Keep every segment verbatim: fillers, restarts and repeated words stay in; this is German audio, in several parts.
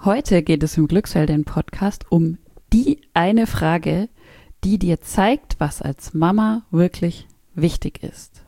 Heute geht es im Glücksheldin-Podcast um die eine Frage, die dir zeigt, was als Mama wirklich wichtig ist.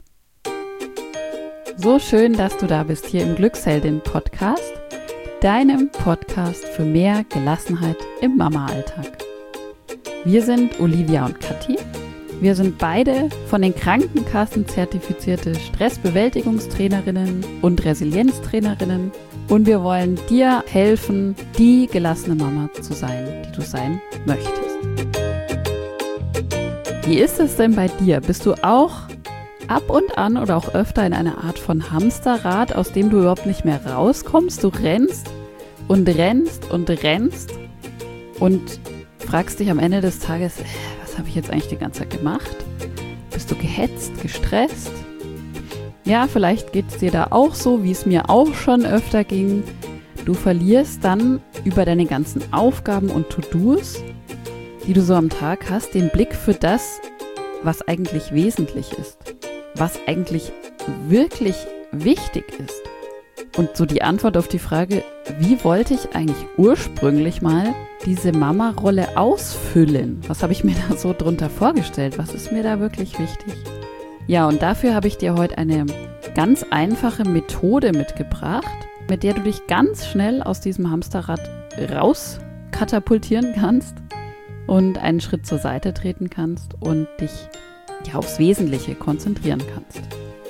So schön, dass du da bist hier im Glücksheldin-Podcast, deinem Podcast für mehr Gelassenheit im Mama-Alltag. Wir sind Olivia und Kathi. Wir sind beide von den Krankenkassen zertifizierte Stressbewältigungstrainerinnen und Resilienztrainerinnen und wir wollen dir helfen, die gelassene Mama zu sein, die du sein möchtest. Wie ist es denn bei dir? Bist du auch ab und an oder auch öfter in einer Art von Hamsterrad, aus dem du überhaupt nicht mehr rauskommst? Du rennst und rennst und rennst und fragst dich am Ende des Tages, was habe ich jetzt eigentlich die ganze Zeit gemacht? Bist du gehetzt, gestresst? Ja, vielleicht geht es dir da auch so, wie es mir auch schon öfter ging. Du verlierst dann über deine ganzen Aufgaben und To-Dos, die du so am Tag hast, den Blick für das, was eigentlich wesentlich ist, was eigentlich wirklich wichtig ist. Und so die Antwort auf die Frage, wie wollte ich eigentlich ursprünglich mal diese Mama-Rolle ausfüllen? Was habe ich mir da so drunter vorgestellt? Was ist mir da wirklich wichtig? Ja, und dafür habe ich dir heute eine ganz einfache Methode mitgebracht, mit der du dich ganz schnell aus diesem Hamsterrad rauskatapultieren kannst und einen Schritt zur Seite treten kannst und dich ja, aufs Wesentliche konzentrieren kannst.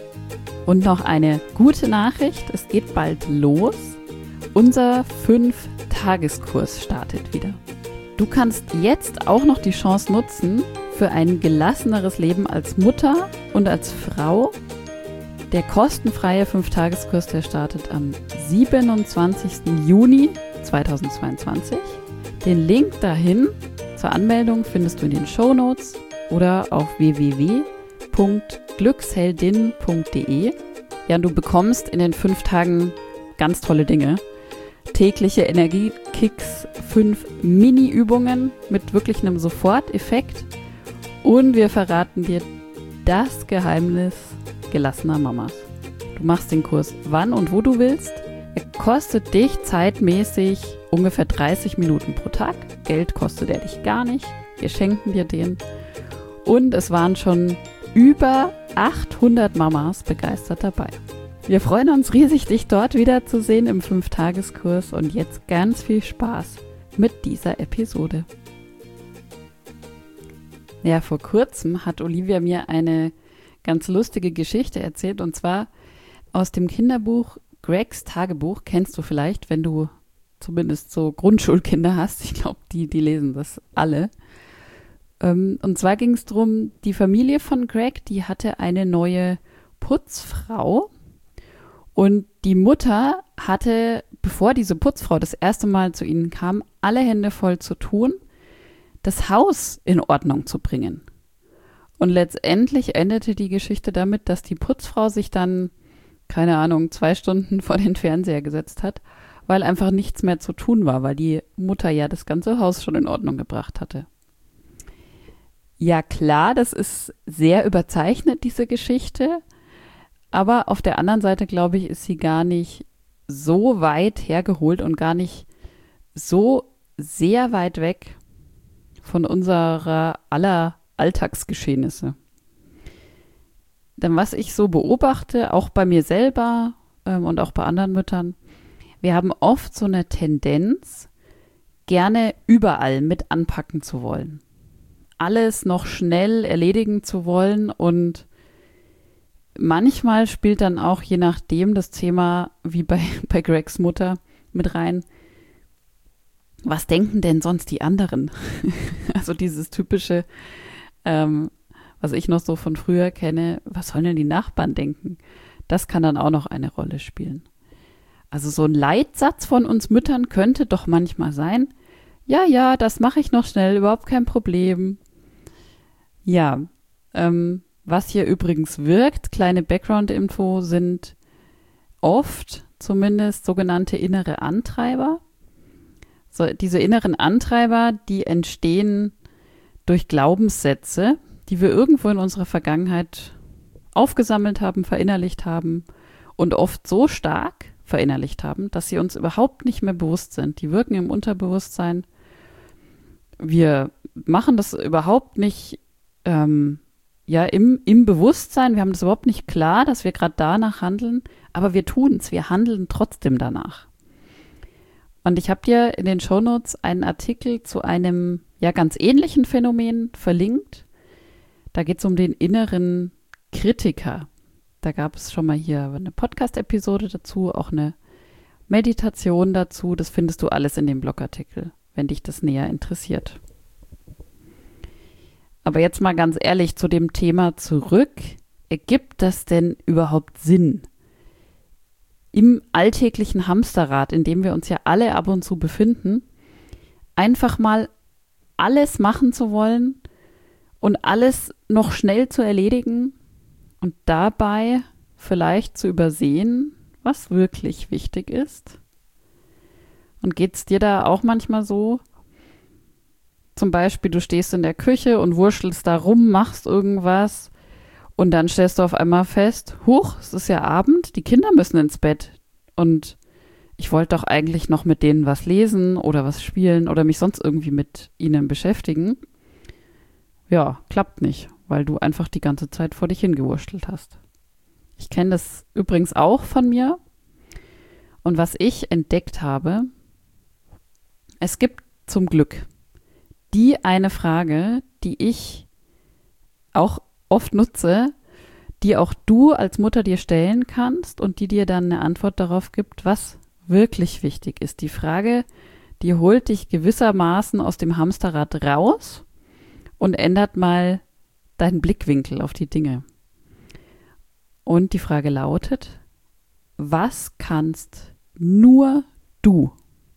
Und noch eine gute Nachricht, es geht bald los. Unser fünf-Tageskurs startet wieder. Du kannst jetzt auch noch die Chance nutzen für ein gelasseneres Leben als Mutter und als Frau. Der kostenfreie fünf-Tageskurs, der startet am siebenundzwanzigsten Juni zweitausendzweiundzwanzig. Den Link dahin zur Anmeldung findest du in den Shownotes oder auf w w w punkt glücksheldin punkt d e. Ja, und du bekommst in den fünf Tagen ganz tolle Dinge. Tägliche Energiekicks, fünf Mini-Übungen mit wirklich einem Soforteffekt. Und wir verraten dir das Geheimnis gelassener Mamas. Du machst den Kurs wann und wo du willst. Er kostet dich zeitmäßig ungefähr dreißig Minuten pro Tag. Geld kostet er dich gar nicht. Wir schenken dir den. Und es waren schon über achthundert Mamas begeistert dabei. Wir freuen uns riesig, dich dort wiederzusehen im fünf-Tageskurs und jetzt ganz viel Spaß mit dieser Episode. Ja, vor kurzem hat Olivia mir eine ganz lustige Geschichte erzählt und zwar aus dem Kinderbuch Gregs Tagebuch. Kennst du vielleicht, wenn du zumindest so Grundschulkinder hast. Ich glaube, die, die lesen das alle. Und zwar ging es darum, die Familie von Greg, die hatte eine neue Putzfrau und die Mutter hatte, bevor diese Putzfrau das erste Mal zu ihnen kam, alle Hände voll zu tun, das Haus in Ordnung zu bringen. Und letztendlich endete die Geschichte damit, dass die Putzfrau sich dann, keine Ahnung, zwei Stunden vor den Fernseher gesetzt hat, weil einfach nichts mehr zu tun war, weil die Mutter ja das ganze Haus schon in Ordnung gebracht hatte. Ja klar, das ist sehr überzeichnet, diese Geschichte, aber auf der anderen Seite, glaube ich, ist sie gar nicht so weit hergeholt und gar nicht so sehr weit weg von unserer aller Alltagsgeschehnisse. Denn was ich so beobachte, auch bei mir selber ähm, und auch bei anderen Müttern, wir haben oft so eine Tendenz, gerne überall mit anpacken zu wollen. Alles noch schnell erledigen zu wollen und manchmal spielt dann auch je nachdem das Thema, wie bei, bei Gregs Mutter, mit rein, was denken denn sonst die anderen? Also dieses typische, ähm, was ich noch so von früher kenne, was sollen denn die Nachbarn denken? Das kann dann auch noch eine Rolle spielen. Also so ein Leitsatz von uns Müttern könnte doch manchmal sein, ja, ja, das mache ich noch schnell, überhaupt kein Problem. Ja, ähm, was hier übrigens wirkt, kleine Background-Info, sind oft zumindest sogenannte innere Antreiber. So, diese inneren Antreiber, die entstehen durch Glaubenssätze, die wir irgendwo in unserer Vergangenheit aufgesammelt haben, verinnerlicht haben und oft so stark verinnerlicht haben, dass sie uns überhaupt nicht mehr bewusst sind. Die wirken im Unterbewusstsein. Wir machen das überhaupt nicht ähm, ja, im, im Bewusstsein. Wir haben das überhaupt nicht klar, dass wir gerade danach handeln, aber wir tun es. Wir handeln trotzdem danach. Und ich habe dir in den Shownotes einen Artikel zu einem ja ganz ähnlichen Phänomen verlinkt. Da geht es um den inneren Kritiker. Da gab es schon mal hier eine Podcast-Episode dazu, auch eine Meditation dazu. Das findest du alles in dem Blogartikel, wenn dich das näher interessiert. Aber jetzt mal ganz ehrlich zu dem Thema zurück. Ergibt das denn überhaupt Sinn? Im alltäglichen Hamsterrad, in dem wir uns ja alle ab und zu befinden, einfach mal alles machen zu wollen und alles noch schnell zu erledigen und dabei vielleicht zu übersehen, was wirklich wichtig ist? Und geht es dir da auch manchmal so? Zum Beispiel, du stehst in der Küche und wurschtelst da rum, machst irgendwas und dann stellst du auf einmal fest, huch, es ist ja Abend, die Kinder müssen ins Bett und ich wollte doch eigentlich noch mit denen was lesen oder was spielen oder mich sonst irgendwie mit ihnen beschäftigen. Ja, klappt nicht, weil du einfach die ganze Zeit vor dich hingewurschtelt hast. Ich kenne das übrigens auch von mir. Und was ich entdeckt habe, es gibt zum Glück die eine Frage, die ich auch oft nutze, die auch du als Mutter dir stellen kannst und die dir dann eine Antwort darauf gibt, was wirklich wichtig ist. Die Frage, die holt dich gewissermaßen aus dem Hamsterrad raus und ändert mal deinen Blickwinkel auf die Dinge. Und die Frage lautet, was kannst nur du?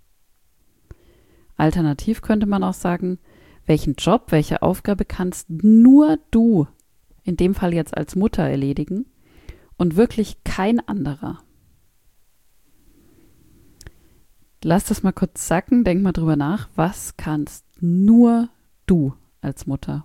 Alternativ könnte man auch sagen, welchen Job, welche Aufgabe kannst nur du, in dem Fall jetzt als Mutter, erledigen und wirklich kein anderer? Lass das mal kurz sacken, denk mal drüber nach, was kannst nur du als Mutter?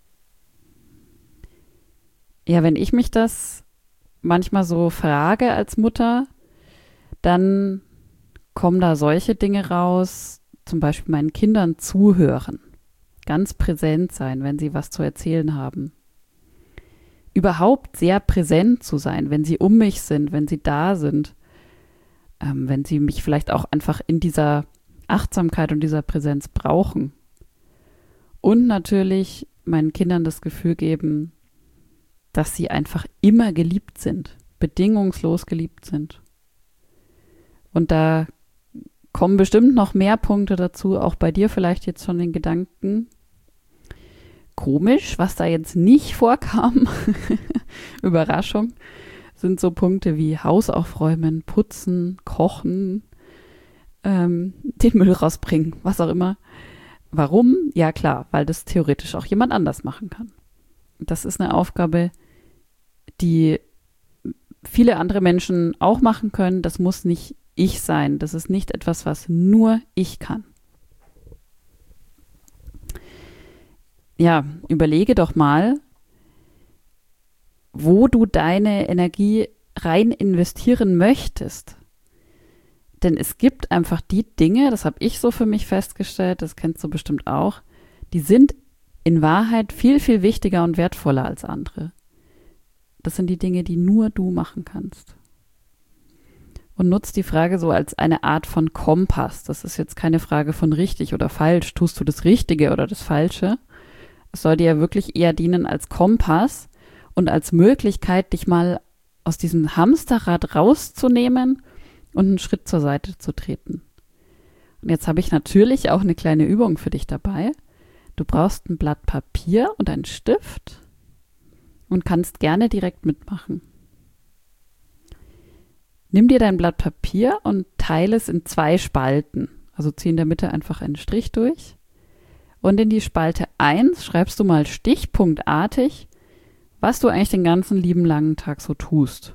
Ja, wenn ich mich das manchmal so frage als Mutter, dann kommen da solche Dinge raus, zum Beispiel meinen Kindern zuhören, ganz präsent sein, wenn sie was zu erzählen haben. Überhaupt sehr präsent zu sein, wenn sie um mich sind, wenn sie da sind, ähm, wenn sie mich vielleicht auch einfach in dieser Achtsamkeit und dieser Präsenz brauchen. Und natürlich meinen Kindern das Gefühl geben, dass sie einfach immer geliebt sind, bedingungslos geliebt sind. Und da kommen bestimmt noch mehr Punkte dazu, auch bei dir vielleicht jetzt schon den Gedanken. Komisch, was da jetzt nicht vorkam, Überraschung, sind so Punkte wie Haus aufräumen, putzen, kochen, ähm, den Müll rausbringen, was auch immer. Warum? Ja klar, weil das theoretisch auch jemand anders machen kann. Das ist eine Aufgabe, die viele andere Menschen auch machen können. Das muss nicht ich sein. Das ist nicht etwas, was nur ich kann. Ja, überlege doch mal, wo du deine Energie rein investieren möchtest. Denn es gibt einfach die Dinge, das habe ich so für mich festgestellt, das kennst du bestimmt auch, die sind in Wahrheit viel, viel wichtiger und wertvoller als andere. Das sind die Dinge, die nur du machen kannst. Und nutzt die Frage so als eine Art von Kompass. Das ist jetzt keine Frage von richtig oder falsch. Tust du das Richtige oder das Falsche? Es soll dir ja wirklich eher dienen als Kompass und als Möglichkeit, dich mal aus diesem Hamsterrad rauszunehmen und einen Schritt zur Seite zu treten. Und jetzt habe ich natürlich auch eine kleine Übung für dich dabei. Du brauchst ein Blatt Papier und einen Stift und kannst gerne direkt mitmachen. Nimm dir dein Blatt Papier und teile es in zwei Spalten. Also zieh in der Mitte einfach einen Strich durch. Und in die Spalte eins schreibst du mal stichpunktartig, was du eigentlich den ganzen lieben langen Tag so tust.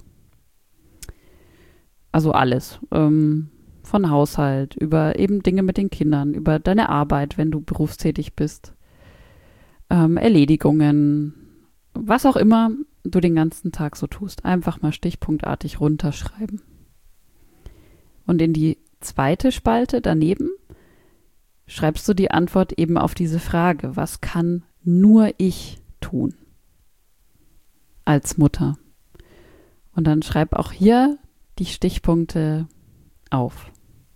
Also alles. Ähm, von Haushalt, über eben Dinge mit den Kindern, über deine Arbeit, wenn du berufstätig bist, ähm, Erledigungen, was auch immer du den ganzen Tag so tust. Einfach mal stichpunktartig runterschreiben. Und in die zweite Spalte daneben schreibst du die Antwort eben auf diese Frage, was kann nur ich tun als Mutter? Und dann schreib auch hier die Stichpunkte auf.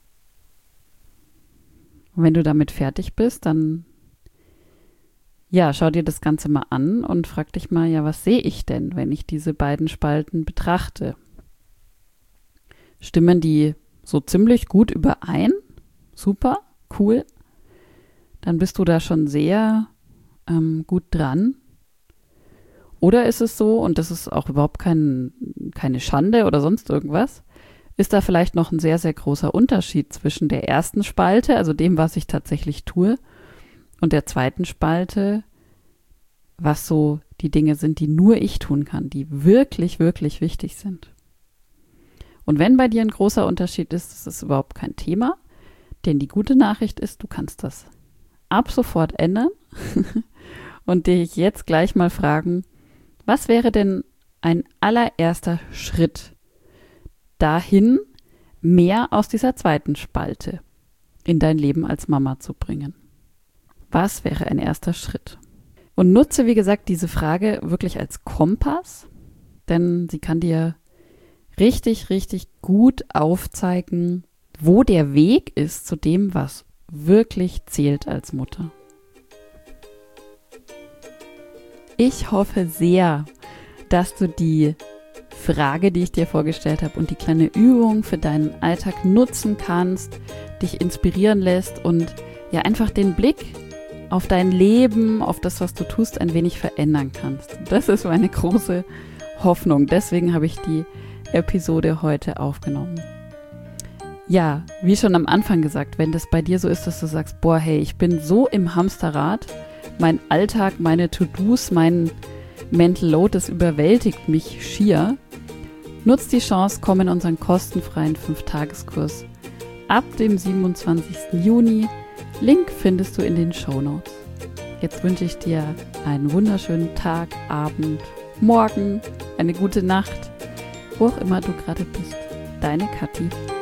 Und wenn du damit fertig bist, dann ja, schau dir das Ganze mal an und frag dich mal, ja, was sehe ich denn, wenn ich diese beiden Spalten betrachte? Stimmen die so ziemlich gut überein? Super, cool. Dann bist du da schon sehr ähm, gut dran. Oder ist es so, und das ist auch überhaupt kein, keine Schande oder sonst irgendwas, ist da vielleicht noch ein sehr, sehr großer Unterschied zwischen der ersten Spalte, also dem, was ich tatsächlich tue, und der zweiten Spalte, was so die Dinge sind, die nur ich tun kann, die wirklich, wirklich wichtig sind. Und wenn bei dir ein großer Unterschied ist, das ist überhaupt kein Thema, denn die gute Nachricht ist, du kannst das ab sofort ändern und dich jetzt gleich mal fragen, was wäre denn ein allererster Schritt dahin, mehr aus dieser zweiten Spalte in dein Leben als Mama zu bringen? Was wäre ein erster Schritt? Und nutze, wie gesagt, diese Frage wirklich als Kompass, denn sie kann dir richtig, richtig gut aufzeigen, wo der Weg ist zu dem, was wirklich zählt als Mutter. Ich hoffe sehr, dass du die Frage, die ich dir vorgestellt habe und die kleine Übung für deinen Alltag nutzen kannst, dich inspirieren lässt und ja einfach den Blick auf dein Leben, auf das, was du tust, ein wenig verändern kannst. Das ist meine große Hoffnung. Deswegen habe ich die Episode heute aufgenommen. Ja, wie schon am Anfang gesagt, wenn das bei dir so ist, dass du sagst, boah, hey, ich bin so im Hamsterrad, mein Alltag, meine To-Dos, mein Mental Load, das überwältigt mich schier. Nutz die Chance, komm in unseren kostenfreien fünf Tageskurs ab dem siebenundzwanzigsten Juni. Link findest du in den Shownotes. Jetzt wünsche ich dir einen wunderschönen Tag, Abend, Morgen, eine gute Nacht, wo auch immer du gerade bist. Deine Kathi.